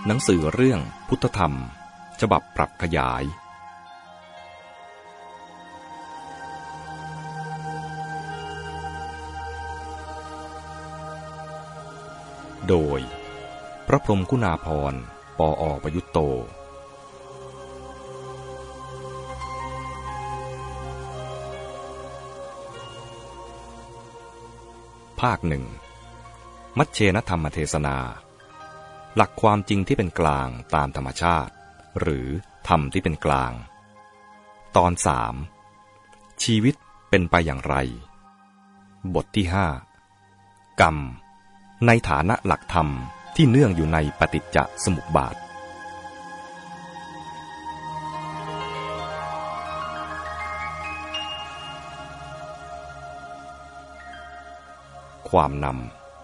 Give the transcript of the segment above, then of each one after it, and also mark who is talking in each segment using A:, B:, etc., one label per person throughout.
A: หนังสือเรื่องพุทธธรรมฉบับปรับขยายโดยพระพรหมคุณาภรณ์ ป.อ.ประยุตโตภาคหนึ่งมัชเชนธรรมเทศนาหลักความจริงที่เป็นกลางตามธรรมชาติหรือธรรมที่เป็นกลางตอน3ชีวิตเป็นไปอย่างไรบทที่5กรรมในฐานะหลักธรรมที่เนื่องอยู่ในปฏิจจสมุปบาทความนำ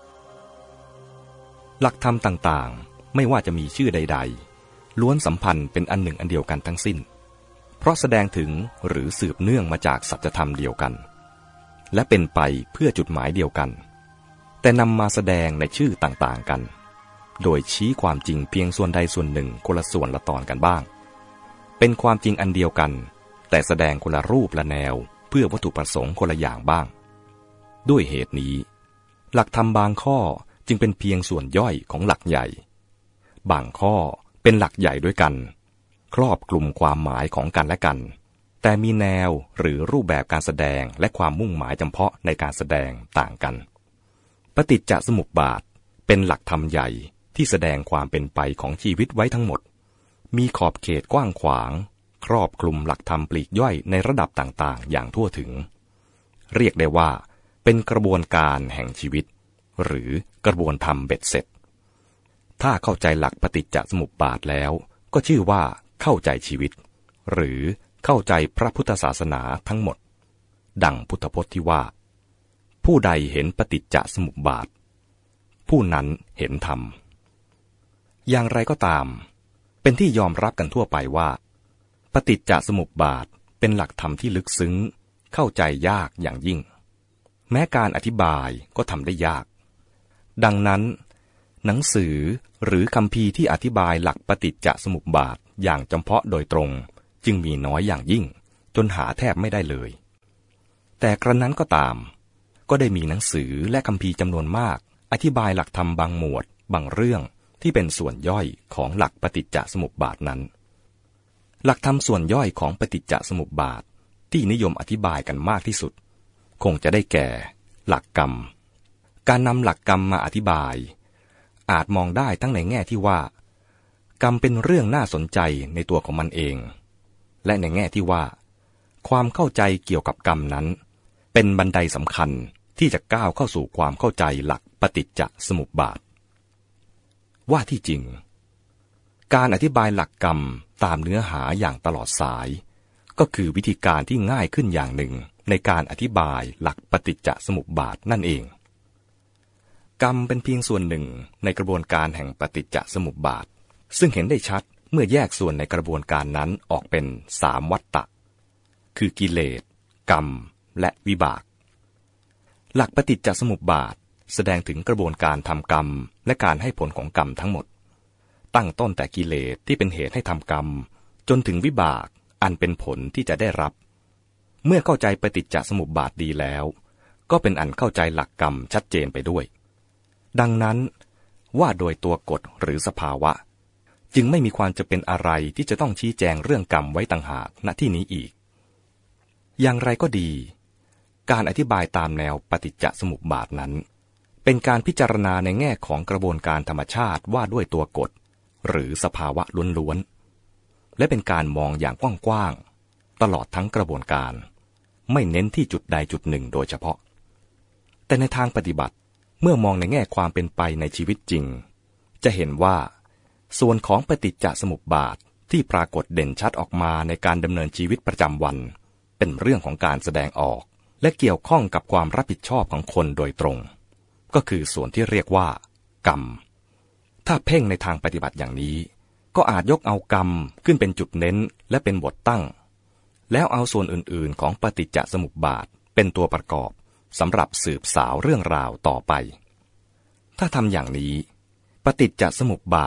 A: หลักธรรมต่างๆไม่ว่าจะมีชื่อใดๆล้วนสัมพันธ์เป็นอันหนึ่งอันเดียวกันทั้งสิ้นเพราะแสดงถึงหรือสืบเนื่องมาจากสัจธรรมเดียวกันและเป็นไปเพื่อจุดหมายเดียวกันแต่นำมาแสดงในชื่อต่างๆกันโดยชี้ความจริงเพียงส่วนใดส่วนหนึ่งคนละส่วนละตอนกันบ้างเป็นความจริงอันเดียวกันแต่แสดงคนละรูปละแนวเพื่อวัตถุประสงค์คนละอย่างบ้างด้วยเหตุนี้หลักธรรมบางข้อจึงเป็นเพียงส่วนย่อยของหลักใหญ่บางข้อเป็นหลักใหญ่ด้วยกันครอบคลุมความหมายของกันและกันแต่มีแนวหรือรูปแบบการแสดงและความมุ่งหมายจำเพาะในการแสดงต่างกันปฏิจจสมุปบาทเป็นหลักธรรมใหญ่ที่แสดงความเป็นไปของชีวิตไว้ทั้งหมดมีขอบเขตกว้างขวางครอบคลุมหลักธรรมปลีกย่อยในระดับต่างๆอย่างทั่วถึงเรียกได้ว่าเป็นกระบวนการแห่งชีวิตหรือกระบวนธรรมเบ็ดเสร็จถ้าเข้าใจหลักปฏิจจสมุปบาทแล้วก็ชื่อว่าเข้าใจชีวิตหรือเข้าใจพระพุทธศาสนาทั้งหมดดังพุทธพจน์ที่ว่าผู้ใดเห็นปฏิจจสมุปบาทผู้นั้นเห็นธรรมอย่างไรก็ตามเป็นที่ยอมรับกันทั่วไปว่าปฏิจจสมุปบาทเป็นหลักธรรมที่ลึกซึ้งเข้าใจยากอย่างยิ่งแม้การอธิบายก็ทำได้ยากดังนั้นหนังสือหรือคัมภีร์ที่อธิบายหลักปฏิจจสมุปบาทอย่างจำเพาะโดยตรงจึงมีน้อยอย่างยิ่งจนหาแทบไม่ได้เลยแต่กระนั้นก็ตามก็ได้มีหนังสือและคัมภีร์จำนวนมากอธิบายหลักธรรมบางหมวดบางเรื่องที่เป็นส่วนย่อยของหลักปฏิจจสมุปบาทนั้นหลักธรรมส่วนย่อยของปฏิจจสมุปบาทที่นิยมอธิบายกันมากที่สุดคงจะได้แก่หลักกรรมการนำหลักกรรมมาอธิบายอาจมองได้ทั้งในแง่ที่ว่ากรรมเป็นเรื่องน่าสนใจในตัวของมันเองและในแง่ที่ว่าความเข้าใจเกี่ยวกับกรรมนั้นเป็นบันไดสำคัญที่จะก้าวเข้าสู่ความเข้าใจหลักปฏิจจสมุปบาทว่าที่จริงการอธิบายหลักกรรมตามเนื้อหาอย่างตลอดสายก็คือวิธีการที่ง่ายขึ้นอย่างหนึ่งในการอธิบายหลักปฏิจจสมุปบาทนั่นเองกรรมเป็นเพียงส่วนหนึ่งในกระบวนการแห่งปฏิจจสมุปบาทซึ่งเห็นได้ชัดเมื่อแยกส่วนในกระบวนการนั้นออกเป็น3วัฏฏะคือกิเลสกรรมและวิบากหลักปฏิจจสมุปบาทแสดงถึงกระบวนการทำกรรมและการให้ผลของกรรมทั้งหมดตั้งต้นแต่กิเลสที่เป็นเหตุให้ทำกรรมจนถึงวิบากอันเป็นผลที่จะได้รับเมื่อเข้าใจปฏิจจสมุปบาทดีแล้วก็เป็นอันเข้าใจหลักกรรมชัดเจนไปด้วยดังนั้นว่าโดยตัวกฎหรือสภาวะจึงไม่มีความจะเป็นอะไรที่จะต้องชี้แจงเรื่องกรรมไว้ต่างหากณที่นี้อีกอย่างไรก็ดีการอธิบายตามแนวปฏิจจสมุปบาทนั้นเป็นการพิจารณาในแง่ของกระบวนการธรรมชาติว่าด้วยตัวกฎหรือสภาวะล้วนๆและเป็นการมองอย่างกว้างๆตลอดทั้งกระบวนการไม่เน้นที่จุดใดจุดหนึ่งโดยเฉพาะแต่ในทางปฏิบัติเมื่อมองในแง่ความเป็นไปในชีวิตจริงจะเห็นว่าส่วนของปฏิจจสมุปบาทที่ปรากฏเด่นชัดออกมาในการดำเนินชีวิตประจำวันเป็นเรื่องของการแสดงออกและเกี่ยวข้องกับความรับผิดชอบของคนโดยตรงก็คือส่วนที่เรียกว่ากรรมถ้าเพ่งในทางปฏิบัติอย่างนี้ก็อาจยกเอากรรมขึ้นเป็นจุดเน้นและเป็นบทตั้งแล้วเอาส่วนอื่นๆของปฏิจจสมุปบาทเป็นตัวประกอบสำหรับสืบสาวเรื่องราวต่อไปถ้าทำอย่างนี้ปฏิจจสมุปบาท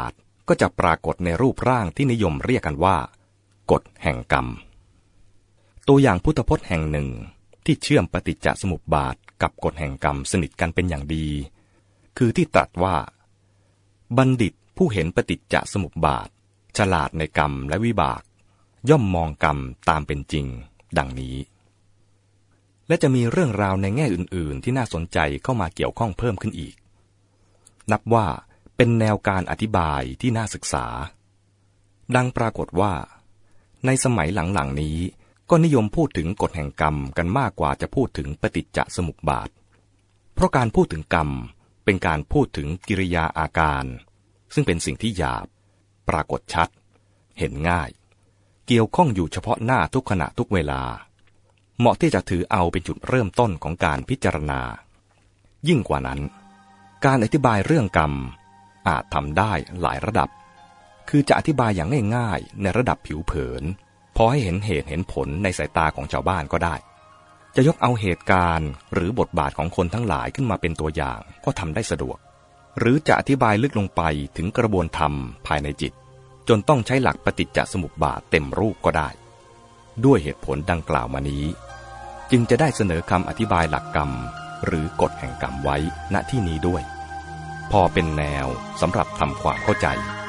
A: ก็จะปรากฏในรูปร่างที่นิยมเรียกกันว่ากฎแห่งกรรมตัวอย่างพุทธพจน์แห่งหนึ่งที่เชื่อมปฏิจจสมุปบาทกับกฎแห่งกรรมสนิทกันเป็นอย่างดีคือที่ตรัสว่าบัณฑิตผู้เห็นปฏิจจสมุปบาทฉลาดในกรรมและวิบากย่อมมองกรรมตามเป็นจริงดังนี้และจะมีเรื่องราวในแง่อื่นๆที่น่าสนใจเข้ามาเกี่ยวข้องเพิ่มขึ้นอีกนับว่าเป็นแนวการอธิบายที่น่าศึกษาดังปรากฏว่าในสมัยหลังๆนี้ก็นิยมพูดถึงกฎแห่งกรรมกันมากกว่าจะพูดถึงปฏิจจสมุปบาทเพราะการพูดถึงกรรมเป็นการพูดถึงกิริยาอาการซึ่งเป็นสิ่งที่หยาบปรากฏชัดเห็นง่ายเกี่ยวข้องอยู่เฉพาะหน้าทุกขณะทุกเวลาเหมาะที่จะถือเอาเป็นจุดเริ่มต้นของการพิจารณายิ่งกว่านั้นการอธิบายเรื่องกรรมอาจทำได้หลายระดับคือจะอธิบายอย่างง่ายๆในระดับผิวเผินพอให้เห็นเหตุเห็นผลในสายตาของชาวบ้านก็ได้จะยกเอาเหตุการณ์หรือบทบาทของคนทั้งหลายขึ้นมาเป็นตัวอย่างก็ทำได้สะดวกหรือจะอธิบายลึกลงไปถึงกระบวนธรรมภายในจิตจนต้องใช้หลักปฏิจจสมุปบาทเต็มรูปก็ได้ด้วยเหตุผลดังกล่าวมานี้จึงจะได้เสนอคำอธิบายหลักกรรมหรือกฎแห่งกรรมไว้ณที่นี้ด้วยพอเป็นแนวสำหรับทำความเข้าใจ